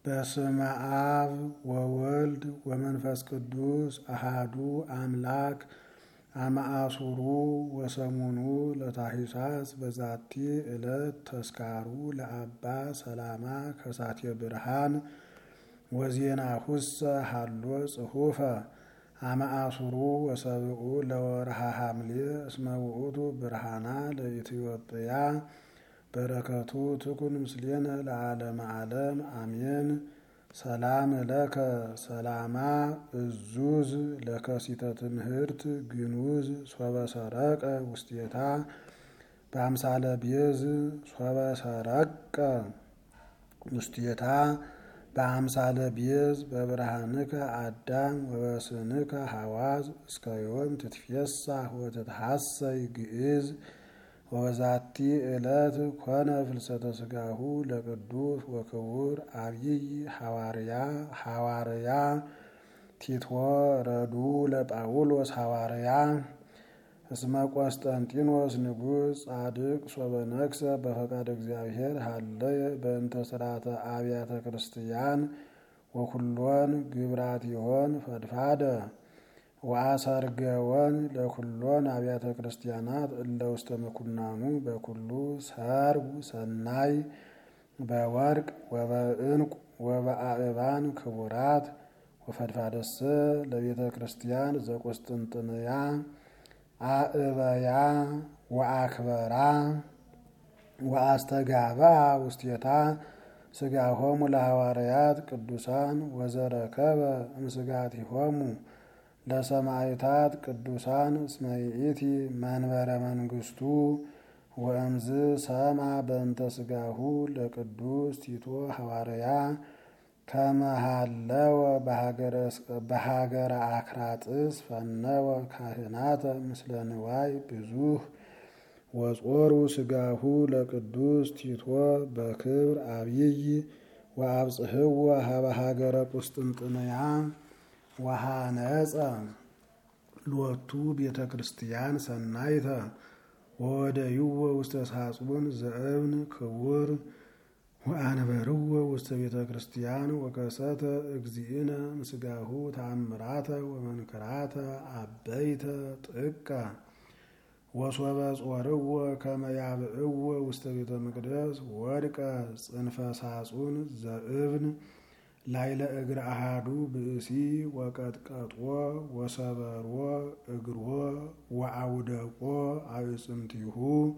በስመ አብ ወወልድ ወመንፈስ ቅዱስ አሃዱ አምላክ አመአሱሩ ወሰሙኑ ለታኅሳስ በዛቲ ዕለት ተስካሩ ለአባ ሰላማ ከሳቴ ብርሃን ወዜናሁሰ ሀሎ ጽሑፈ አመአሱሩ ወሰብኡ ለወርሃ ሐምሌ እስመ ውእቱ ብርሃና ለኢትዮጵያ በረከቱ ትኩን ምስሌነ ለዓለመ ዓለም አሜን። ሰላም ለከ ሰላማ እዙዝ ለከሲተ ትምህርት ግኑዝ ሶበ ሰረቀ ውስቴታ በአምሳለ ቤዝ ሶበ ሰረቀ ውስቴታ በአምሳለ ቤዝ በብርሃንከ አዳም ወበስንከ ሐዋዝ እስከ ዮም ትትፌሳህ ወትትሐሰይ ግዕዝ ወዛቲ ዕለት ኮነ ፍልሰተ ሥጋሁ ለቅዱስ ወክቡር አብይ ሐዋርያ ቲቶ ረዱ ለጳውሎስ ሐዋርያ እስመ ቆስጠንጢኖስ ንጉሥ ጻድቅ ሶበ ነግሠ በፈቃደ እግዚአብሔር ሀለየ በእንተ ሥርዓተ አብያተ ክርስቲያን ወኩሎን ግብራቲሆን ፈድፋደ ወአሰርገወን ለኩሎን አብያተ ክርስቲያናት እለ ውስተ ምኩናኑ በኩሉ ሰርጉ ሰናይ በወርቅ ወበዕንቁ ወበአእባን ክቡራት ወፈድፋደሰ ለቤተ ክርስቲያን ዘቁስጥንጥንያ አእበያ ወአክበራ ወአስተጋባ ውስቴታ ሥጋሆሙ ለሐዋርያት ቅዱሳን ወዘረከበ እምሥጋቲሆሙ ለሰማዕታት ቅዱሳን እስመ ይእቲ መንበረ መንግሥቱ ወእምዝ ሰማ በእንተ ሥጋሁ ለቅዱስ ቲቶ ሐዋርያ ከመሃለወ በሀገረ አክራጥስ ፈነወ ካህናተ ምስለ ንዋይ ብዙህ ወጾሩ ሥጋሁ ለቅዱስ ቲቶ በክብር አብይ ወአብጽሕዎ ሀበ ሀገረ ቁስጥንጥንያ ወሃነጸ ሎቱ ቤተ ክርስቲያን ሰናይተ ወወደይዎ ውስተ ሳጹን ዘእብን ክቡር ወአንበርዎ ውስተ ቤተ ክርስቲያን ወከሰተ እግዚእነ ምስጋሁ ተአምራተ ወመንክራተ አበይተ ጥቀ ወሶበ ጾርዎ ከመ ያብዕዎ ውስተ ቤተ መቅደስ ወድቀ ጽንፈ ሳጹን ዘእብን ላይለ እግረ አሃዱ ብእሲ ወቀጥቀጦ ወሰበሮ እግሮ ወአውደቆ አዕጽምቲሁ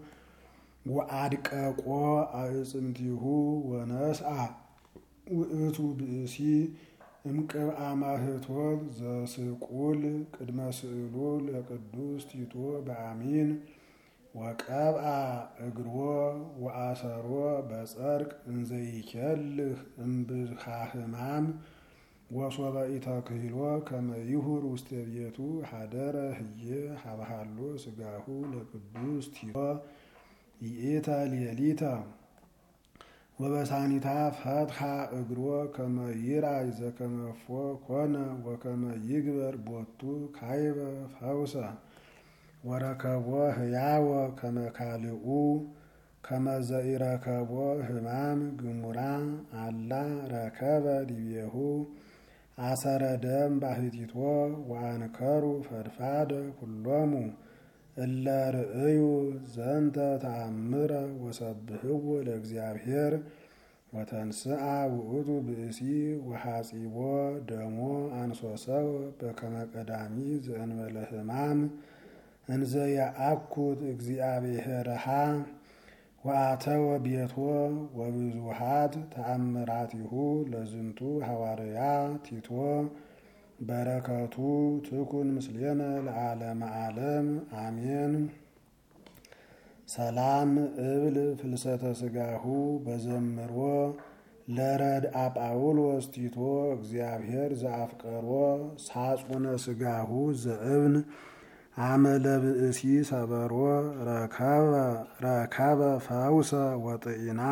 ወአድቀቆ አዕጽምቲሁ ወነስአ ውእቱ ብእሲ እምቅብአ ማህቶት ዘስቁል ቅድመ ስእሉ ለቅዱስ ቲቶ በአሚን ወቀብአ እግሮ ወአሰሮ በጸርቅ እንዘይኬልህ እምብዝሃ ሕማም ወሶበ ኢተክህሎ ከመ ይሁር ውስተ ቤቱ ሀደረ ህዬ ሀበሃሎ ሥጋሁ ለቅዱስ ቲቶ ይእተ ሌሊተ ወበሳኒታ ፈትሐ እግሮ ከመ ይራይ ዘከመፎ ኮነ ወከመ ይግበር ቦቱ ካይበ ፈውሰ ወረከቦ ህያወ ከመ ካልኡ ከመ ዘኢረከቦ ሕማም ግሙራ አላ ረከበ ዲቤሁ አሰረ ደም ባሕቲቶ ወአንከሩ ፈድፋደ ኩሎሙ እለ ርእዩ ዘንተ ተአምረ ወሰብሕዎ ለእግዚአብሔር ወተንስአ ውእቱ ብእሲ ወሐጺቦ ደሞ አንሶሰው በከመ ቀዳሚ ዘእንበለ ሕማም እንዘ ያአኩት እግዚአብሔርሃ ወአተወ ቤቶ ወብዙሃት ተአምራቲሁ ለዝንቱ ሐዋርያ ቲቶ በረከቱ ትኩን ምስሌነ ለዓለመ ዓለም አሜን። ሰላም እብል ፍልሰተ ሥጋሁ በዘምሮ ለረድአ ጳውሎስ ቲቶ እግዚአብሔር ዘአፍቀሮ ሳጹነ ሥጋሁ ዘእብን አመለ ብእሲ ሰበሮ ረከበ ፈውሰ ወጥኢና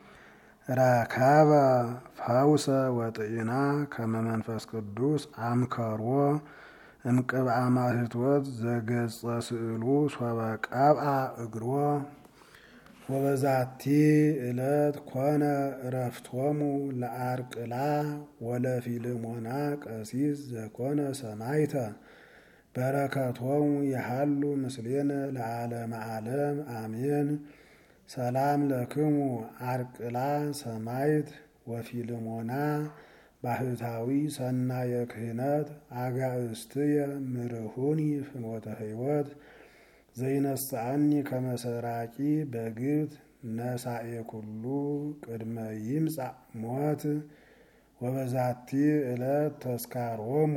ከመ መንፈስ ቅዱስ አምከሮ እምቅብአ ማህቶት ዘገጸ ስእሉ ሶበ ቀብአ እግሮ ወበዛቲ ዕለት ኮነ እረፍቶሙ ለአርቅላ ወለፊልሞና ቀሲስ ዘኮነ ሰማይተ በረከቶሙ የሃሉ ምስሌነ ለዓለመ ዓለም አሜን። ሰላም ለክሙ አርቅላ ሰማይት ወፊልሞና ባህታዊ ሰናየ ክህነት አጋእስትየ ምርሁኒ ፍኖተ ሕይወት ዘይነስአኒ ከመሰራቂ በግት ነሳኤ ኩሉ ቅድመ ይምጻእ ሞት። ወበዛቲ ዕለት ተስካሮሙ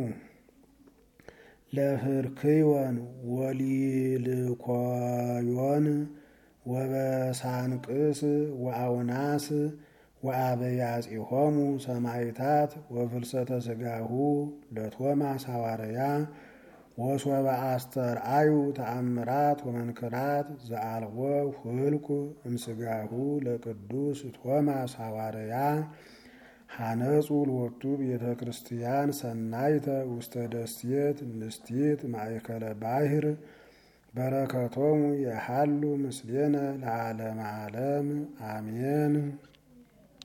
ለፍርክዮን ወሊልኮዮን ወበሳንቅስ ወአውናስ ወአበያጺሆሙ ሰማይታት ወፍልሰተ ሥጋሁ ለቶማስ ሐዋርያ ወሶበ አስተርአዩ ተአምራት ወመንክራት ዘአልቦ ሁልኩ እምሥጋሁ ለቅዱስ ቶማስ ሐዋርያ ሐነጹ ሎቱ ቤተ ክርስቲያን ሰናይተ ውስተ ደሴት ንስቲት ማእከለ ባሕር በረከቶሙ የሃሉ ምስሌነ ለዓለመ ዓለም አሜን።